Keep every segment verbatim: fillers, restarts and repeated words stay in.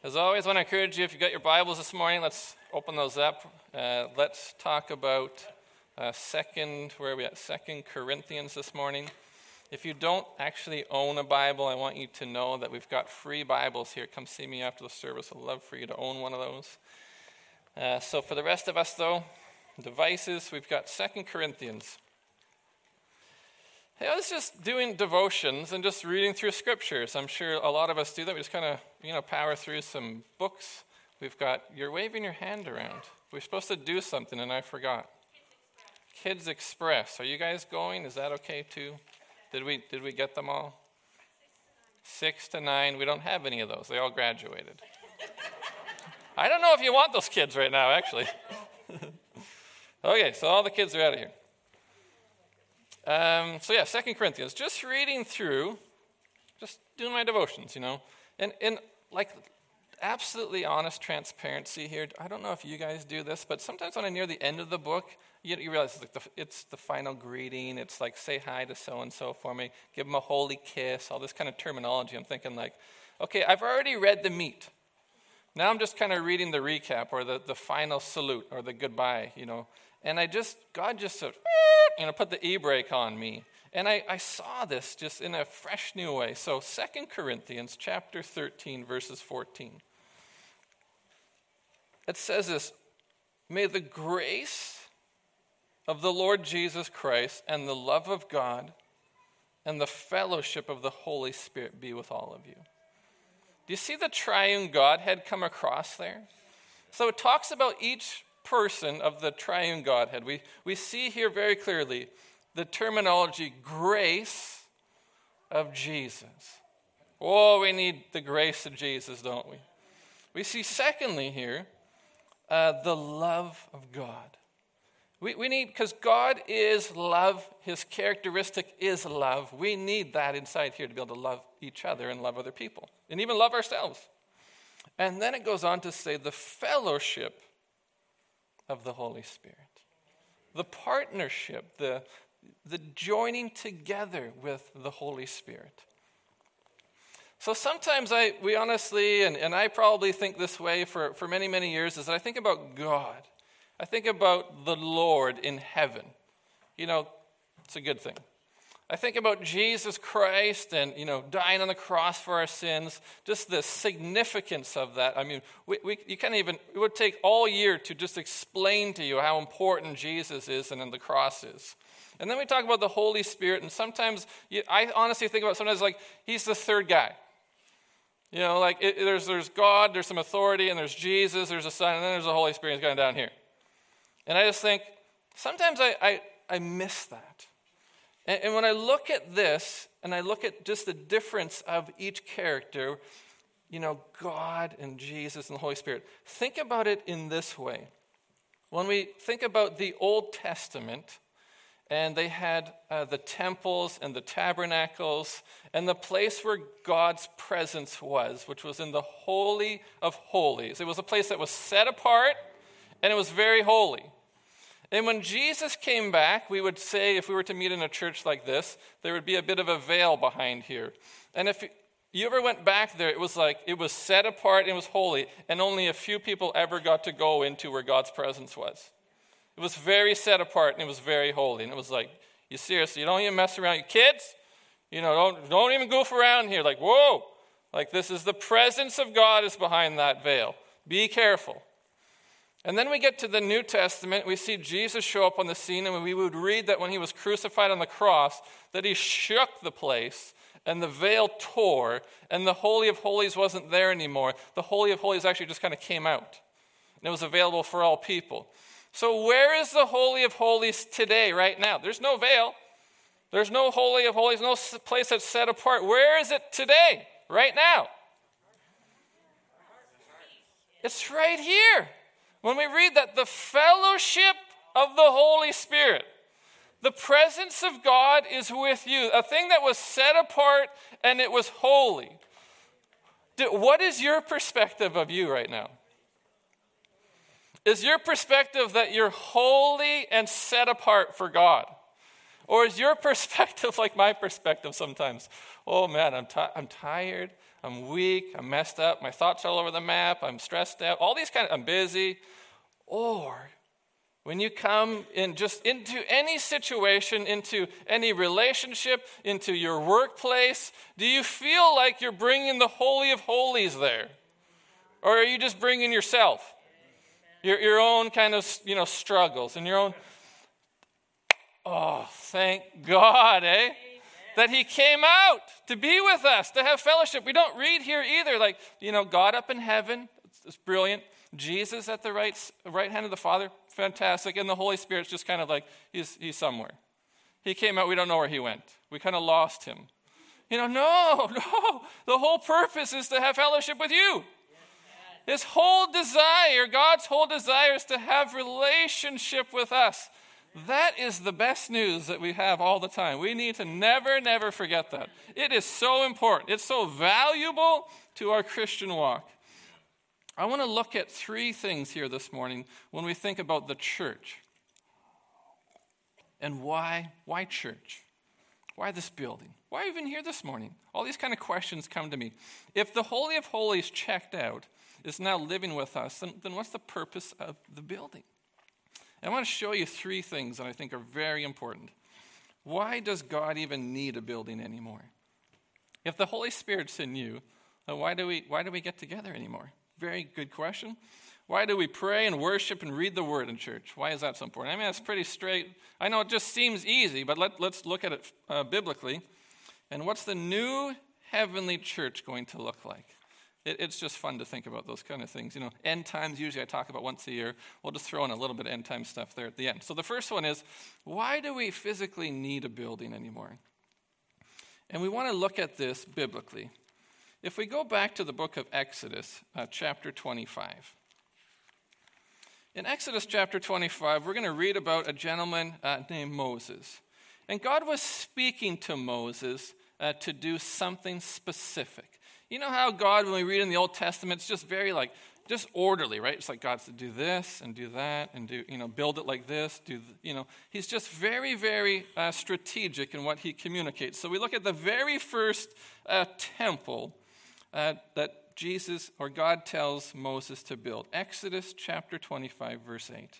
As always, I want to encourage you, if you've got your Bibles this morning, let's open those up. Uh, let's talk about uh, second, where are we at? Second Corinthians this morning. If you don't actually own a Bible, I want you to know that we've got free Bibles here. Come see me after the service. I'd love for you to own one of those. Uh, so for the rest of us, though, devices, we've got Second Corinthians. Hey, I was just doing devotions and just reading through scriptures. I'm sure a lot of us do that. We just kind of, you know, power through some books. We've got, you're waving your hand around. We're supposed to do something and I forgot. Kids Express. Kids Express. Are you guys going? Is that okay too? Did we did we get them all? Six to nine. We don't have any of those. They all graduated. I don't know if you want those kids right now, actually. Okay, so all the kids are out of here. Um, so yeah, Second Corinthians, just reading through, just doing my devotions, you know, and, and like absolutely honest transparency here. I don't know if you guys do this, but sometimes when I'm near the end of the book, you, you realize it's, like the, it's the final greeting. It's like, say hi to so-and-so for me, give them a holy kiss, all this kind of terminology. I'm thinking like, okay, I've already read the meat. Now I'm just kind of reading the recap or the, the final salute or the goodbye, you know. And I just, God just sort of, you know, put the e-brake on me. And I, I saw this just in a fresh new way. So Second Corinthians chapter thirteen, verses fourteen. It says this, may the grace of the Lord Jesus Christ and the love of God and the fellowship of the Holy Spirit be with all of you. Do you see the triune Godhead come across there? So it talks about each person of the triune Godhead. We, we see here very clearly the terminology grace of Jesus. Oh, we need the grace of Jesus, don't we? We see secondly here uh, the love of God. We, we need, because God is love, his characteristic is love. We need that inside here to be able to love each other and love other people and even love ourselves. And then it goes on to say the fellowship of the Holy Spirit. The partnership, the, the joining together with the Holy Spirit. So sometimes I, we honestly, and, and I probably think this way for, for many, many years, is that I think about God. I think about the Lord in heaven. You know, it's a good thing. I think about Jesus Christ and, you know, dying on the cross for our sins, just the significance of that. I mean, we, we you can't even, it would take all year to just explain to you how important Jesus is and then the cross is. And then we talk about the Holy Spirit, and sometimes, you, I honestly think about sometimes like, he's the third guy. You know, like it, there's there's God, there's some authority, and there's Jesus, there's the Son, and then there's the Holy Spirit going down here. And I just think, sometimes I, I, I miss that. And, and when I look at this, and I look at just the difference of each character, you know, God and Jesus and the Holy Spirit, think about it in this way. When we think about the Old Testament, and they had uh, the temples and the tabernacles, and the place where God's presence was, which was in the Holy of Holies. It was a place that was set apart, and it was very holy. And when Jesus came back, we would say, if we were to meet in a church like this, there would be a bit of a veil behind here. And if you ever went back there, it was like, it was set apart, and it was holy, and only a few people ever got to go into where God's presence was. It was very set apart, and it was very holy. And it was like, you seriously, you don't even mess around. You kids, you know, don't, don't even goof around here. Like, whoa, like this is the presence of God is behind that veil. Be careful. And then we get to the New Testament, we see Jesus show up on the scene, and we would read that when he was crucified on the cross, that he shook the place, and the veil tore, and the Holy of Holies wasn't there anymore. The Holy of Holies actually just kind of came out, and it was available for all people. So where is the Holy of Holies today, right now? There's no veil. There's no Holy of Holies, no place that's set apart. Where is it today, right now? It's right here. When we read that, the fellowship of the Holy Spirit, the presence of God is with you, a thing that was set apart and it was holy. What is your perspective of you right now? Is your perspective that you're holy and set apart for God? Or is your perspective like my perspective sometimes? Oh man, I'm, ti- I'm tired. I'm weak, I'm messed up, my thoughts are all over the map, I'm stressed out, all these kind of, I'm busy. Or when you come in just into any situation, into any relationship, into your workplace, do you feel like you're bringing the Holy of Holies there? Or are you just bringing yourself? Your, your own kind of, you know, struggles and your own, oh, thank God, eh? That he came out to be with us, to have fellowship. We don't read here either, like, you know, God up in heaven, it's, it's brilliant. Jesus at the right, right hand of the Father, fantastic. And the Holy Spirit's just kind of like, he's, he's somewhere. He came out, we don't know where he went. We kind of lost him. You know, no, no. The whole purpose is to have fellowship with you. His whole desire, God's whole desire is to have relationship with us. That is the best news that we have all the time. We need to never, never forget that. It is so important. It's so valuable to our Christian walk. I want to look at three things here this morning when we think about the church. And why? Why church? Why this building? Why even here this morning? All these kind of questions come to me. If the Holy of Holies checked out is now living with us, then, then what's the purpose of the building? And I want to show you three things that I think are very important. Why does God even need a building anymore? If the Holy Spirit's in you, then why do we why do we get together anymore? Very good question. Why do we pray and worship and read the Word in church? Why is that so important? I mean, it's pretty straight. I know it just seems easy, but let, let's look at it uh, biblically. And what's the new heavenly church going to look like? It, it's just fun to think about those kind of things. You know, end times, usually I talk about once a year. We'll just throw in a little bit of end time stuff there at the end. So the first one is, why do we physically need a building anymore? And we want to look at this biblically. If we go back to the book of Exodus, uh, chapter twenty-five. In Exodus chapter twenty-five, we're going to read about a gentleman uh, named Moses. And God was speaking to Moses uh, to do something specific. You know how God, when we read in the Old Testament, it's just very like, just orderly, right? It's like God's to do this and do that and do, you know, build it like this, do, you know. He's just very, very uh, strategic in what he communicates. So we look at the very first uh, temple Uh, that Jesus or God tells Moses to build. Exodus chapter twenty-five, verse eight.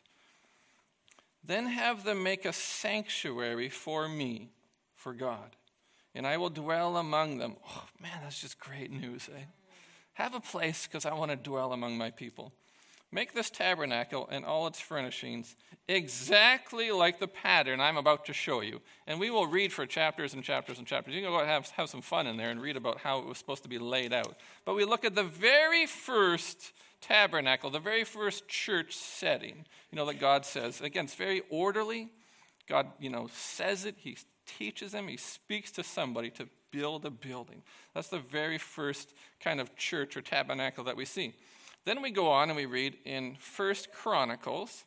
Then have them make a sanctuary for me, for God, and I will dwell among them. Oh, man, that's just great news, eh? Have a place because I want to dwell among my people. Make this tabernacle and all its furnishings exactly like the pattern I'm about to show you. And we will read for chapters and chapters and chapters. You can go and have, have some fun in there and read about how it was supposed to be laid out. But we look at the very first tabernacle, the very first church setting, you know, that God says. Again, it's very orderly. God, you know, says it. He teaches them. He speaks to somebody to build a building. That's the very first kind of church or tabernacle that we see. Then we go on and we read in First Chronicles.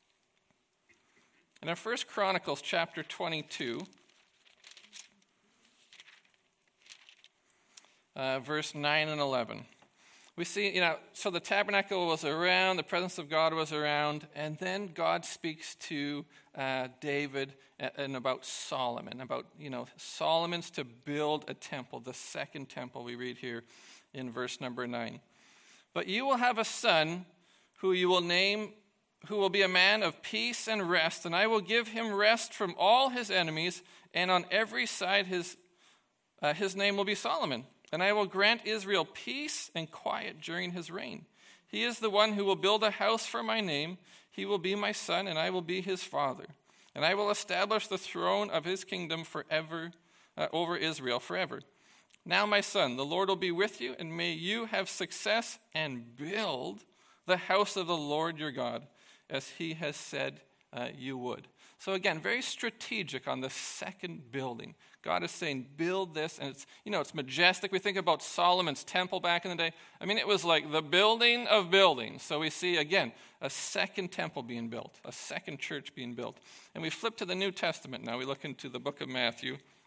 And in First Chronicles chapter twenty-two, uh, verse nine and eleven. We see, you know, so the tabernacle was around, the presence of God was around, and then God speaks to uh, David and, and about Solomon, about, you know, Solomon's to build a temple, the second temple we read here in verse number nine. But you will have a son who you will name, who will be a man of peace and rest, and I will give him rest from all his enemies, and on every side his uh, his name will be Solomon. And I will grant Israel peace and quiet during his reign. He is the one who will build a house for my name. He will be my son, and I will be his father. And I will establish the throne of his kingdom forever, uh, over Israel forever. Now, my son, the Lord will be with you, and may you have success and build the house of the Lord your God, as he has said uh, you would. So again, very strategic on the second building. God is saying, build this, and it's, you know, it's majestic. We think about Solomon's temple back in the day. I mean, it was like the building of buildings. So we see, again, a second temple being built, a second church being built. And we flip to the New Testament now. We look into the book of Matthew.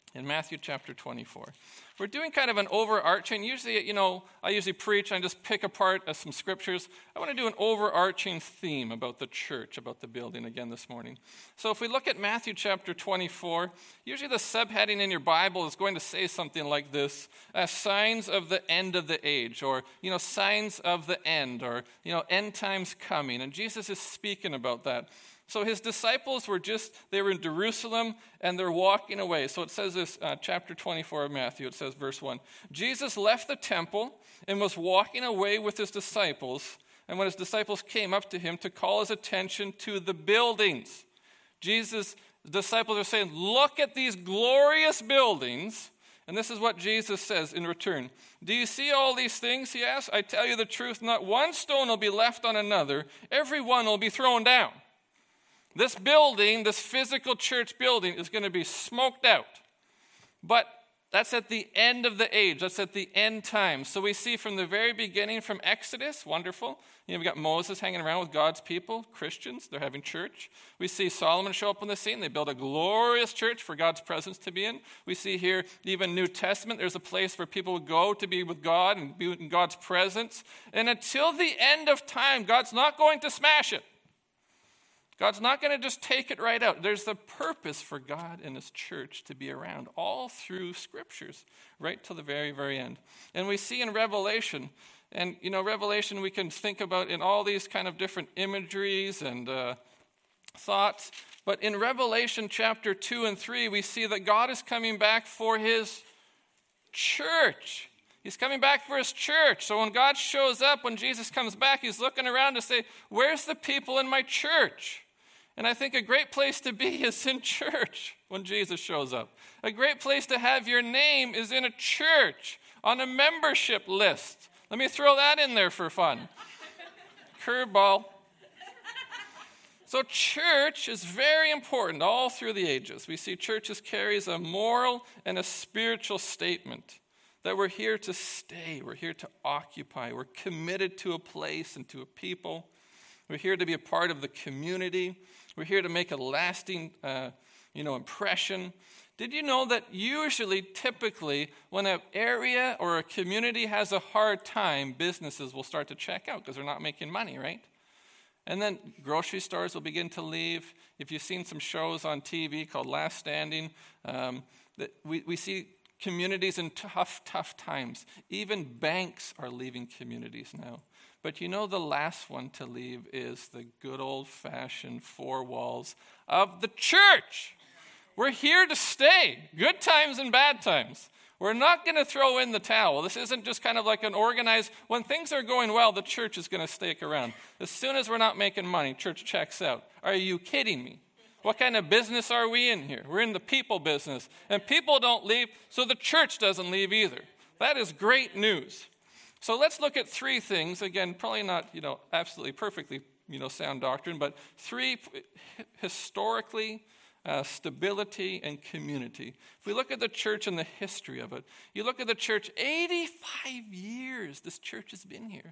in Matthew chapter twenty-four. We're doing kind of an overarching, usually, you know, I usually preach and I just pick apart uh, some scriptures. I want to do an overarching theme about the church, about the building again this morning. So if we look at Matthew chapter twenty-four, usually the subheading in your Bible is going to say something like this, uh, signs of the end of the age, or, you know, signs of the end, or, you know, end times coming. And Jesus is speaking about that. So his disciples were just, they were in Jerusalem and they're walking away. So it says this, uh, chapter twenty-four of Matthew, it says verse one. Jesus left the temple and was walking away with his disciples. And when his disciples came up to him to call his attention to the buildings, Jesus' disciples are saying, look at these glorious buildings. And this is what Jesus says in return. Do you see all these things, he asked? I tell you the truth, not one stone will be left on another. Every one will be thrown down. This building, this physical church building, is going to be smoked out. But that's at the end of the age. That's at the end time. So we see from the very beginning, from Exodus, wonderful. You know, we've got Moses hanging around with God's people, Christians. They're having church. We see Solomon show up on the scene. They build a glorious church for God's presence to be in. We see here, even New Testament, there's a place where people would go to be with God and be in God's presence. And until the end of time, God's not going to smash it. God's not going to just take it right out. There's the purpose for God and his church to be around all through scriptures, right till the very, very end. And we see in Revelation, and, you know, Revelation we can think about in all these kind of different imageries and uh, thoughts. But in Revelation chapter two and three, we see that God is coming back for his church. He's coming back for his church. So when God shows up, when Jesus comes back, he's looking around to say, where's the people in my church? And I think a great place to be is in church when Jesus shows up. A great place to have your name is in a church, on a membership list. Let me throw that in there for fun. Curveball. So church is very important all through the ages. We see churches carries a moral and a spiritual statement that we're here to stay. We're here to occupy. We're committed to a place and to a people. We're here to be a part of the community. We're here to make a lasting, uh, you know, impression. Did you know that usually, typically, when an area or a community has a hard time, businesses will start to check out because they're not making money, right? And then grocery stores will begin to leave. If you've seen some shows on T V called Last Standing, um, that we, we see communities in tough, tough times. Even banks are leaving communities now. But you know the last one to leave is the good old-fashioned four walls of the church. We're here to stay, good times and bad times. We're not going to throw in the towel. This isn't just kind of like an organized, when things are going well, the church is going to stick around. As soon as we're not making money, church checks out. Are you kidding me? What kind of business are we in here? We're in the people business. And people don't leave, so the church doesn't leave either. That is great news. So let's look at three things. Again, probably not, you know, absolutely perfectly, you know, sound doctrine, but three historically, uh, stability and community. If we look at the church and the history of it, you look at the church, eighty-five years this church has been here.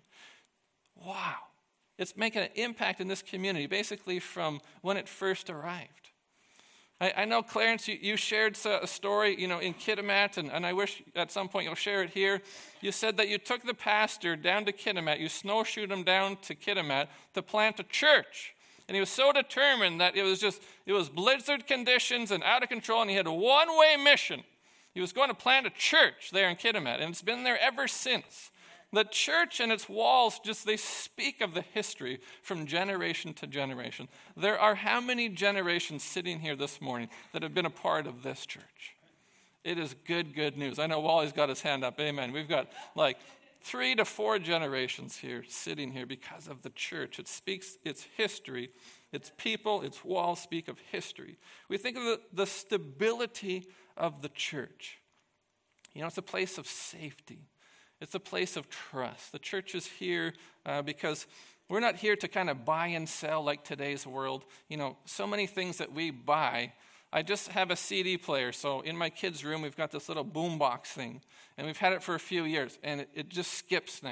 Wow. It's making an impact in this community, basically from when it first arrived. I, I know, Clarence, you, you shared a story, you know, in Kitimat, and, and I wish at some point you'll share it here. You said that you took the pastor down to Kitimat, you snowshoed him down to Kitimat to plant a church. And he was so determined that it was just, it was blizzard conditions and out of control, and he had a one-way mission. He was going to plant a church there in Kitimat, and it's been there ever since. The church and its walls, just they speak of the history from generation to generation. There are how many generations sitting here this morning that have been a part of this church? It is good, good news. I know Wally's got his hand up. Amen. We've got like three to four generations here sitting here because of the church. It speaks its history, its people, its walls speak of history. We think of the, the stability of the church. You know, it's a place of safety. It's a place of trust. The church is here uh, because we're not here to kind of buy and sell like today's world. You know, so many things that we buy. I just have a C D player. So in my kids' room, we've got this little boombox thing. And we've had it for a few years. And it, it just skips now.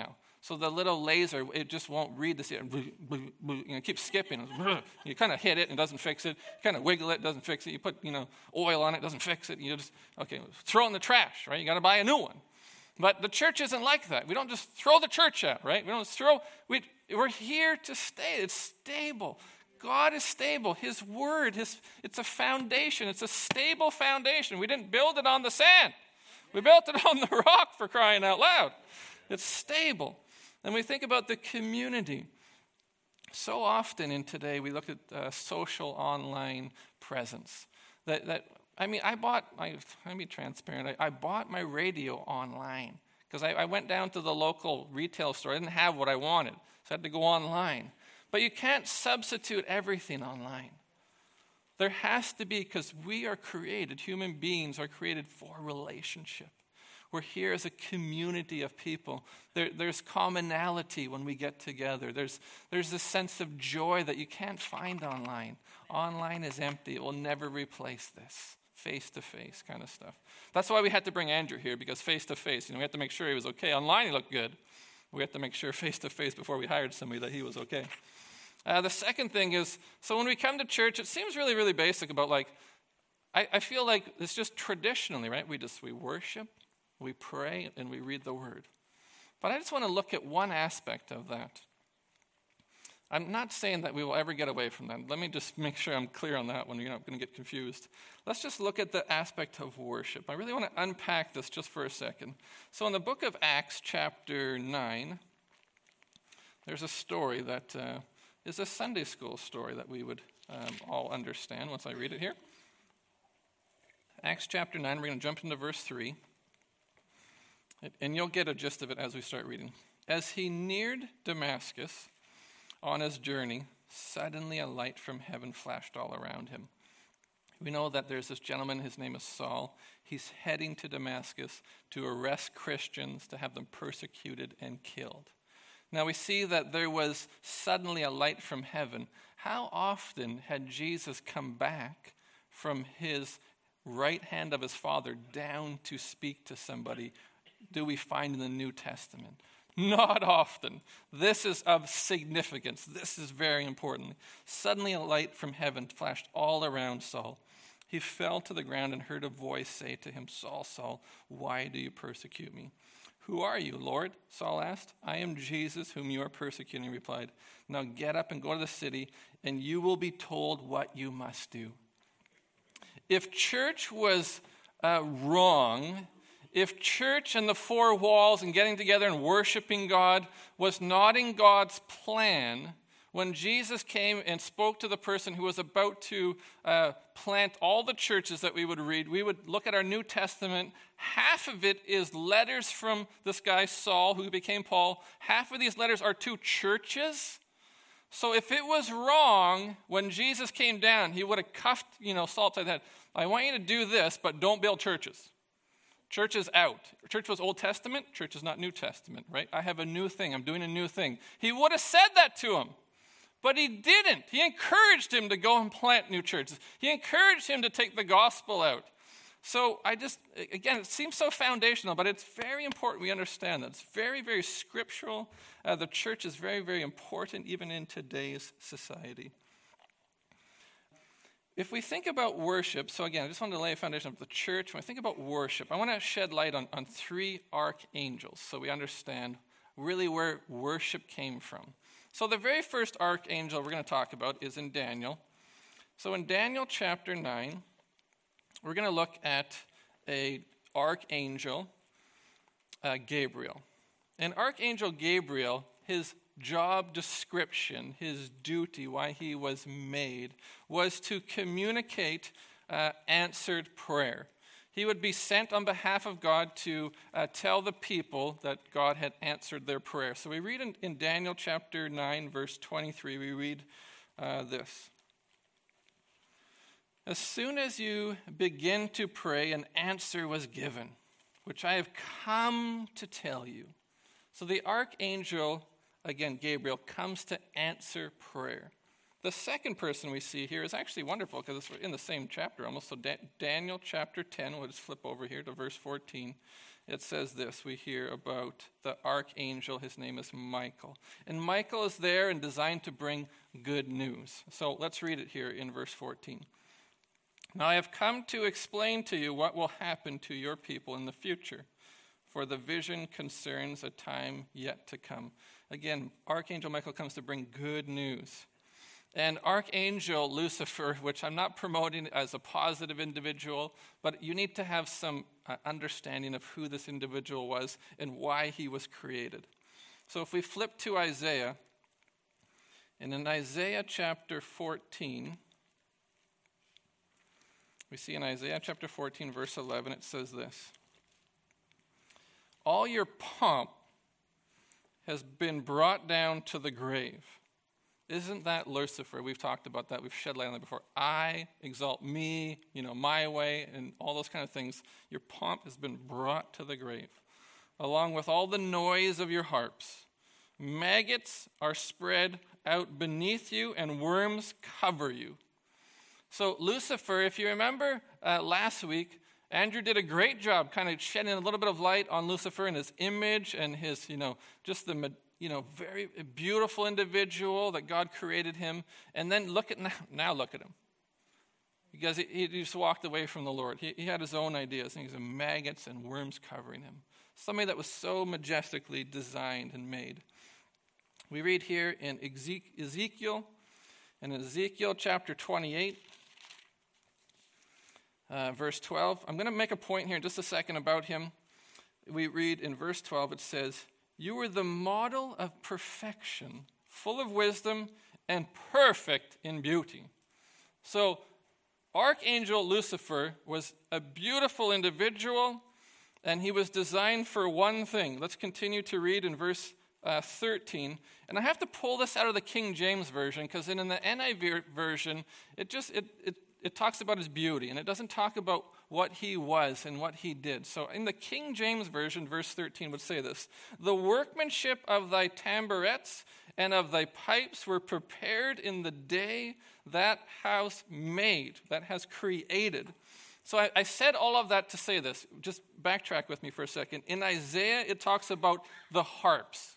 So the little laser, it just won't read this. You know, it keeps skipping. You kind of hit it and it doesn't fix it. You kind of wiggle it, it doesn't fix it. You put, you know, oil on it, it doesn't fix it. You just, okay, throw it in the trash, right? You got to buy a new one. But the church isn't like that. We don't just throw the church out, right? We don't just throw, we, we're here to stay. It's stable. God is stable. His word, his, it's a foundation. It's a stable foundation. We didn't build it on the sand. We built it on the rock, for crying out loud. It's stable. And we think about the community. So often in today, we look at uh, social online presence. That, that I mean, I bought, I, let me be transparent, I, I bought my radio online because I, I went down to the local retail store. I didn't have what I wanted, so I had to go online. But you can't substitute everything online. There has to be, because we are created, human beings are created for relationship. We're here as a community of people. There, there's commonality when we get together. There's, there's this sense of joy that you can't find online. Online is empty. It will never replace this face-to-face kind of stuff. That's why we had to bring Andrew here, because face-to-face, you know, we had to make sure he was okay. Online, he looked good. We had to make sure face-to-face before we hired somebody that he was okay. Uh, the second thing is, so when we come to church, it seems really, really basic about like, I, I feel like it's just traditionally, right? We just, we worship, we pray, and we read the word. But I just want to look at one aspect of that. I'm not saying that we will ever get away from that. Let me just make sure I'm clear on that one. You're not going to get confused. Let's just look at the aspect of worship. I really want to unpack this just for a second. So in the book of Acts, chapter nine, there's a story that uh, is a Sunday school story that we would um, all understand once I read it here. Acts chapter nine, we're going to jump into verse three. And you'll get a gist of it as we start reading. As he neared Damascus on his journey, suddenly a light from heaven flashed all around him. We know that there's this gentleman, his name is Saul. He's heading to Damascus to arrest Christians, to have them persecuted and killed. Now we see that there was suddenly a light from heaven. How often had Jesus come back from his right hand of his Father down to speak to somebody do we find in the New Testament? Not often. This is of significance. This is very important. Suddenly a light from heaven flashed all around Saul. He fell to the ground and heard a voice say to him, Saul, Saul, why do you persecute me? Who are you, Lord? Saul asked. I am Jesus, whom you are persecuting, he replied. Now get up and go to the city, and you will be told what you must do. If church was uh, wrong, if church and the four walls and getting together and worshiping God was not in God's plan, when Jesus came and spoke to the person who was about to uh, plant all the churches that we would read, we would look at our New Testament. Half of it is letters from this guy Saul, who became Paul. Half of these letters are to churches. So if it was wrong, when Jesus came down, he would have cuffed, you know, Saul upside the head. I want you to do this, but don't build churches. Church is out. Church was Old Testament. Church is not New Testament, right? I have a new thing. I'm doing a new thing. He would have said that to him, but he didn't. He encouraged him to go and plant new churches. He encouraged him to take the gospel out. So I just, again, it seems so foundational, but it's very important we understand that. It's very, very scriptural. Uh, the church is very, very important even in today's society. If we think about worship, so again, I just wanted to lay a foundation of the church. When I think about worship, I want to shed light on, on three archangels so we understand really where worship came from. So the very first archangel we're going to talk about is in Daniel. So in Daniel chapter nine, we're going to look at a archangel, uh, Gabriel. And Archangel Gabriel, his job description, his duty, why he was made, was to communicate uh, answered prayer. He would be sent on behalf of God to uh, tell the people that God had answered their prayer. So we read in, in Daniel chapter nine, verse twenty-three, we read uh, this. As soon as you begin to pray, an answer was given, which I have come to tell you. So the archangel, again, Gabriel, comes to answer prayer. The second person we see here is actually wonderful because it's in the same chapter almost. So da- Daniel chapter ten, we'll just flip over here to verse fourteen. It says this, we hear about the archangel, his name is Michael. And Michael is there and designed to bring good news. So let's read it here in verse fourteen. Now I have come to explain to you what will happen to your people in the future, for the vision concerns a time yet to come. Again, Archangel Michael comes to bring good news. And Archangel Lucifer, which I'm not promoting as a positive individual, but you need to have some uh, understanding of who this individual was and why he was created. So if we flip to Isaiah, and in Isaiah chapter fourteen, we see in Isaiah chapter fourteen, verse eleven, it says this. All your pomp has been brought down to the grave. Isn't that Lucifer? We've talked about that. We've shed light on that before. I exalt me, you know, my way, and all those kind of things. Your pomp has been brought to the grave, along with all the noise of your harps. Maggots are spread out beneath you, and worms cover you. So Lucifer, if you remember uh, last week, Andrew did a great job kind of shedding a little bit of light on Lucifer and his image and his, you know, just the, you know, very beautiful individual that God created him. And then look at now, now look at him. Because he, he just walked away from the Lord. He, he had his own ideas, and he's maggots and worms covering him. Somebody that was so majestically designed and made. We read here in Ezekiel, in Ezekiel chapter twenty-eight, Uh, verse twelve. I'm going to make a point here in just a second about him. We read in verse twelve, it says, you were the model of perfection, full of wisdom and perfect in beauty. So Archangel Lucifer was a beautiful individual, and he was designed for one thing. Let's continue to read in verse uh, thirteen. And I have to pull this out of the King James Version, because in, in the N I V version, it just it, it It talks about his beauty, and it doesn't talk about what he was and what he did. So in the King James Version, verse thirteen would say this, the workmanship of thy tamborets and of thy pipes were prepared in the day that house made, that has created. So I, I said all of that to say this. Just backtrack with me for a second. In Isaiah, it talks about the harps.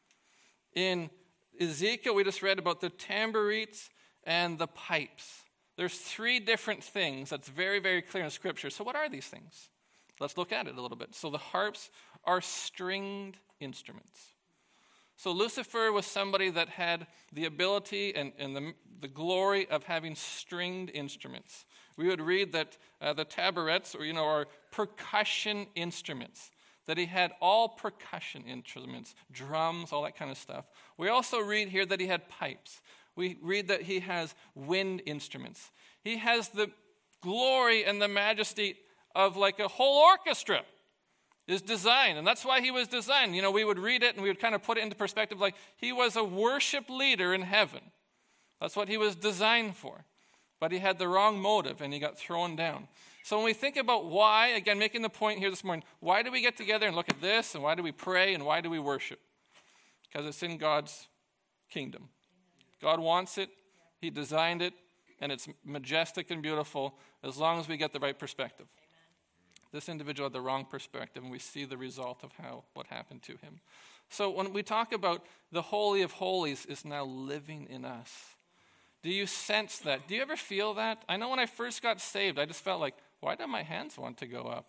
In Ezekiel, we just read about the tambourines and the pipes. There's three different things that's very, very clear in Scripture. So what are these things? Let's look at it a little bit. So the harps are stringed instruments. So Lucifer was somebody that had the ability and, and the, the glory of having stringed instruments. We would read that uh, the taborets, or you know, are percussion instruments. That he had all percussion instruments, drums, all that kind of stuff. We also read here that he had pipes. We read that he has wind instruments. He has the glory and the majesty of like a whole orchestra is designed. And that's why he was designed. You know, we would read it and we would kind of put it into perspective like he was a worship leader in heaven. That's what he was designed for. But he had the wrong motive and he got thrown down. So when we think about why, again, making the point here this morning, why do we get together and look at this, and why do we pray, and why do we worship? Because it's in God's kingdom. God wants it, he designed it, and it's majestic and beautiful as long as we get the right perspective. Amen. This individual had the wrong perspective, and we see the result of how what happened to him. So when we talk about the Holy of Holies is now living in us, do you sense that? Do you ever feel that? I know when I first got saved, I just felt like, why do my hands want to go up?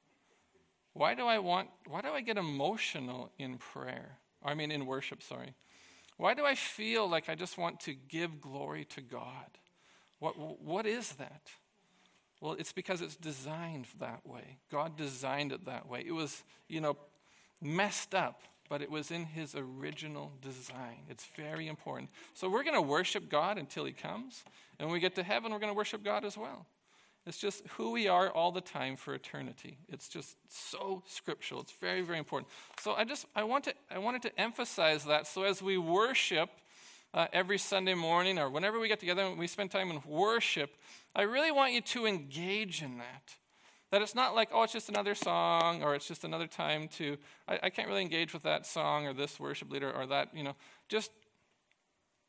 Why do I want, why do I get emotional in prayer? I mean in worship, sorry. Why do I feel like I just want to give glory to God? What what is that? Well, it's because it's designed that way. God designed it that way. It was, you know, messed up, but it was in his original design. It's very important. So we're going to worship God until he comes. And when we get to heaven, we're going to worship God as well. It's just who we are all the time for eternity. It's just so scriptural. It's very, very important. So I just I want to I wanted to emphasize that. So as we worship uh, every Sunday morning, or whenever we get together and we spend time in worship, I really want you to engage in that. That it's not like, oh, it's just another song, or it's just another time to. I, I can't really engage with that song or this worship leader or that. You know, just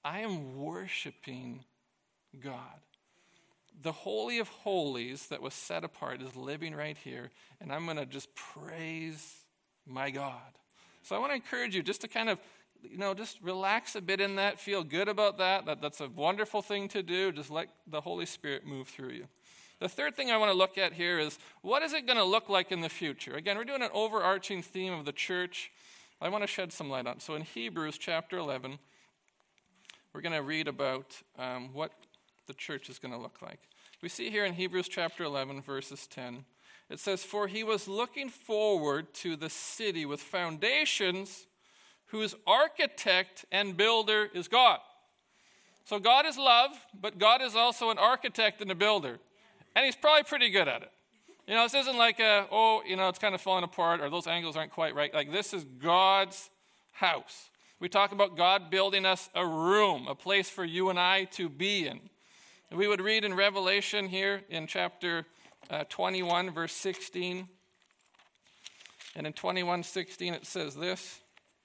I am worshiping God. The Holy of Holies that was set apart is living right here, and I'm going to just praise my God. So I want to encourage you just to kind of, you know, just relax a bit in that, feel good about that. that. That's a wonderful thing to do. Just let the Holy Spirit move through you. The third thing I want to look at here is, what is it going to look like in the future? Again, we're doing an overarching theme of the church. I want to shed some light on it. So in Hebrews chapter eleven, we're going to read about um, what the church is going to look like. We see here in Hebrews chapter eleven, verses ten, it says, "For he was looking forward to the city with foundations, whose architect and builder is God." So God is love, but God is also an architect and a builder. And he's probably pretty good at it. You know, this isn't like, a, oh, you know, it's kind of falling apart, or those angles aren't quite right. Like, this is God's house. We talk about God building us a room, a place for you and I to be in. And we would read in Revelation here in chapter uh, twenty-one, verse sixteen. And in twenty-one sixteen it says this: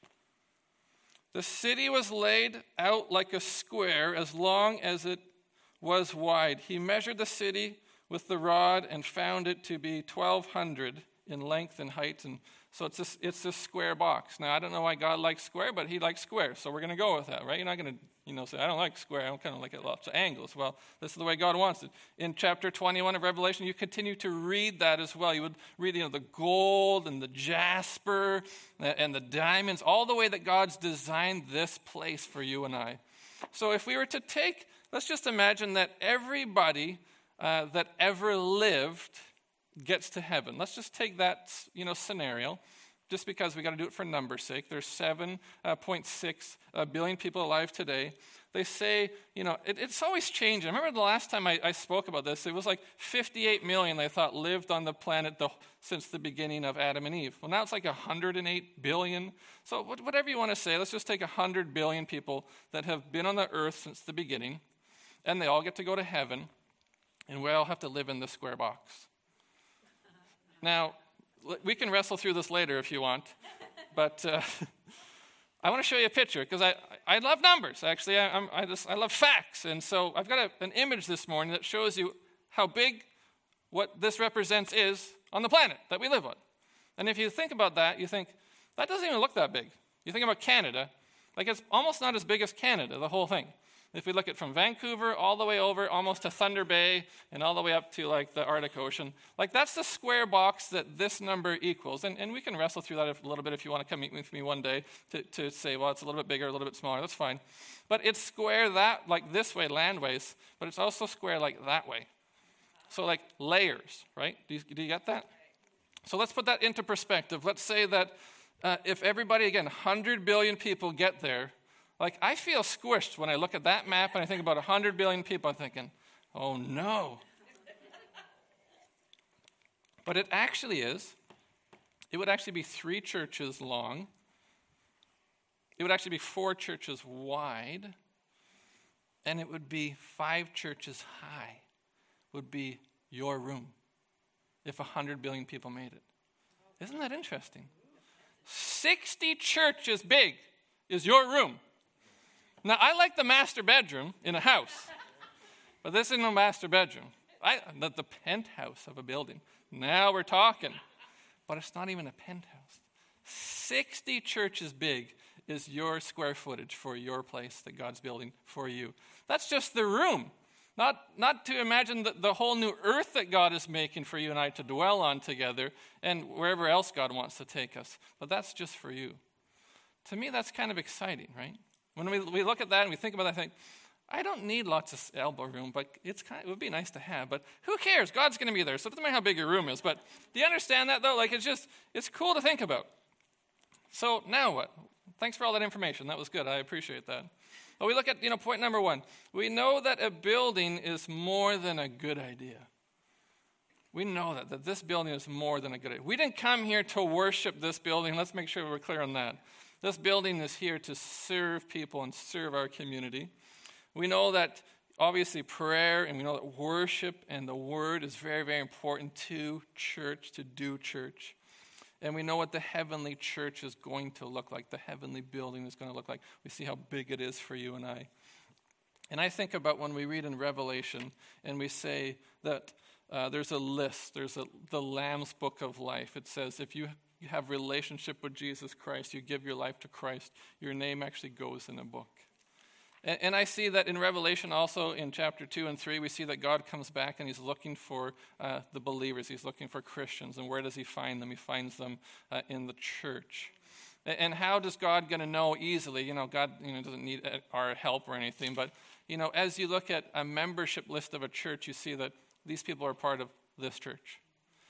"The city was laid out like a square as long as it was wide. He measured the city with the rod and found it to be twelve hundred in length and height." And so it's this, it's this square box. Now, I don't know why God likes square, but he likes square. So we're going to go with that, right? You're not going to, you know, say, I don't like square. I kind of like it lots of angles. Well, this is the way God wants it. In chapter twenty-one of Revelation, you continue to read that as well. You would read, you know, the gold and the jasper and the diamonds, all the way that God's designed this place for you and I. So if we were to take, let's just imagine that everybody uh, that ever lived gets to heaven. Let's just take that, you know, scenario, just because we got to do it for numbers' sake. There's seven point six uh, billion people alive today. They say, you know, it, it's always changing. I remember the last time I, I spoke about this, it was like fifty-eight million they thought lived on the planet the, since the beginning of Adam and Eve. Well, now it's like one hundred eight billion. So whatever you want to say, let's just take one hundred billion people that have been on the earth since the beginning, and they all get to go to heaven, and we all have to live in this square box. Now, we can wrestle through this later if you want, but uh, I want to show you a picture, because I, I love numbers. Actually, I, I'm, I, just, I love facts, and so I've got a, an image this morning that shows you how big what this represents is on the planet that we live on. And if you think about that, you think, that doesn't even look that big. You think about Canada, like it's almost not as big as Canada, the whole thing. If we look at from Vancouver all the way over almost to Thunder Bay and all the way up to like the Arctic Ocean, like that's the square box that this number equals. And, and we can wrestle through that a little bit if you want to come meet with me one day to, to say, well, it's a little bit bigger, a little bit smaller. That's fine. But it's square that like this way landways, but it's also square like that way. So like layers, right? Do you, do you get that? So let's put that into perspective. Let's say that uh, if everybody, again, one hundred billion people get there, like, I feel squished when I look at that map and I think about one hundred billion people. I'm thinking, oh, no. But it actually is. It would actually be three churches long. It would actually be four churches wide. And it would be five churches high. It would be your room if one hundred billion people made it. Isn't that interesting? sixty churches big is your room. Now, I like the master bedroom in a house, but this isn't a master bedroom. I, the, the penthouse of a building. Now we're talking. But it's not even a penthouse. sixty churches big is your square footage for your place that God's building for you. That's just the room. Not, not to imagine the, the whole new earth that God is making for you and I to dwell on together and wherever else God wants to take us. But that's just for you. To me, that's kind of exciting, right? When we, we look at that and we think about that, I think, I don't need lots of elbow room, but it's kind of, it would be nice to have. But who cares? God's going to be there, so it doesn't matter how big your room is. But do you understand that, though? Like, it's just, it's cool to think about. So now what? Thanks for all that information. That was good. I appreciate that. But we look at, you know, point number one. We know that a building is more than a good idea. We know that, that this building is more than a good idea. We didn't come here to worship this building. Let's make sure we're clear on that. This building is here to serve people and serve our community. We know that obviously prayer and we know that worship and the word is very, very important to church, to do church. And we know what the heavenly church is going to look like. The heavenly building is going to look like. We see how big it is for you and I. And I think about when we read in Revelation and we say that uh, there's a list. There's a, the Lamb's Book of Life. It says if you you have relationship with Jesus Christ, you give your life to Christ, your name actually goes in a book. And, and I see that in Revelation also in chapter two and three, we see that God comes back and he's looking for uh, the believers. He's looking for Christians. And where does he find them? He finds them uh, in the church. And, and how does God going to know easily? You know, God you know, doesn't need our help or anything. But, you know, as you look at a membership list of a church, you see that these people are part of this church.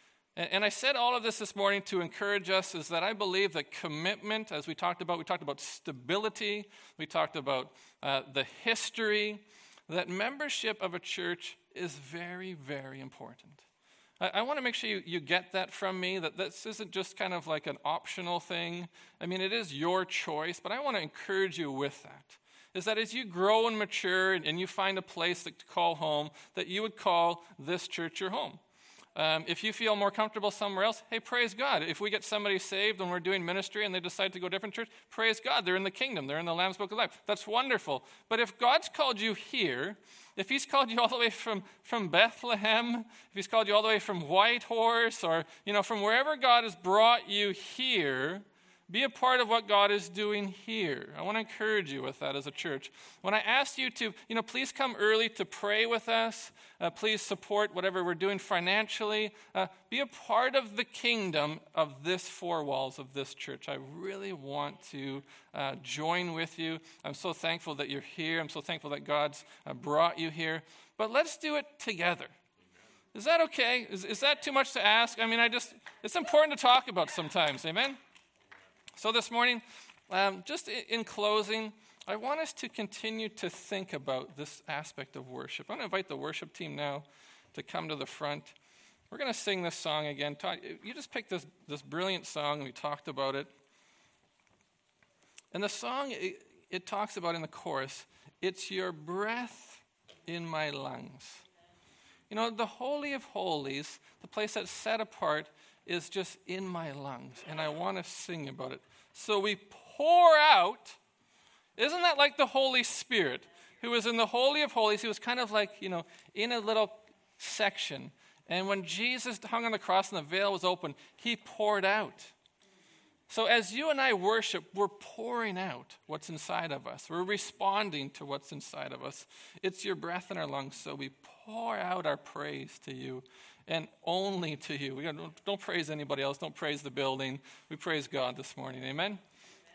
And I said all of this this morning to encourage us is that I believe that commitment, as we talked about, we talked about stability, we talked about uh, the history, that membership of a church is very, very important. I, I want to make sure you, you get that from me, that this isn't just kind of like an optional thing. I mean, it is your choice, but I want to encourage you with that. Is that as you grow and mature and you find a place to call home, that you would call this church your home. Um, if you feel more comfortable somewhere else, hey, praise God. If we get somebody saved when we're doing ministry and they decide to go to a different church, praise God. They're in the kingdom. They're in the Lamb's Book of Life. That's wonderful. But if God's called you here, if he's called you all the way from, from Bethlehem, if he's called you all the way from Whitehorse, or, you know, from wherever God has brought you here, be a part of what God is doing here. I want to encourage you with that as a church. When I asked you to, you know, please come early to pray with us. Uh, please support whatever we're doing financially. Uh, be a part of the kingdom of this four walls of this church. I really want to uh, join with you. I'm so thankful that you're here. I'm so thankful that God's uh, brought you here. But let's do it together. Is that okay? Is, is that too much to ask? I mean, I just, it's important to talk about sometimes. Amen? So this morning, um, just in closing, I want us to continue to think about this aspect of worship. I'm going to invite the worship team now to come to the front. We're going to sing this song again. You just picked this, this brilliant song, and we talked about it. And the song, it, it talks about in the chorus, it's your breath in my lungs. You know, the Holy of Holies, the place that's set apart, is just in my lungs, and I want to sing about it. So we pour out. Isn't that like the Holy Spirit, who was in the Holy of Holies? He was kind of like, you know, in a little section. And when Jesus hung on the cross and the veil was open, he poured out. So as you and I worship, we're pouring out what's inside of us. We're responding to what's inside of us. It's your breath in our lungs, so we pour out our praise to you. And only to you. We don't, don't praise anybody else. Don't praise the building. We praise God this morning. Amen?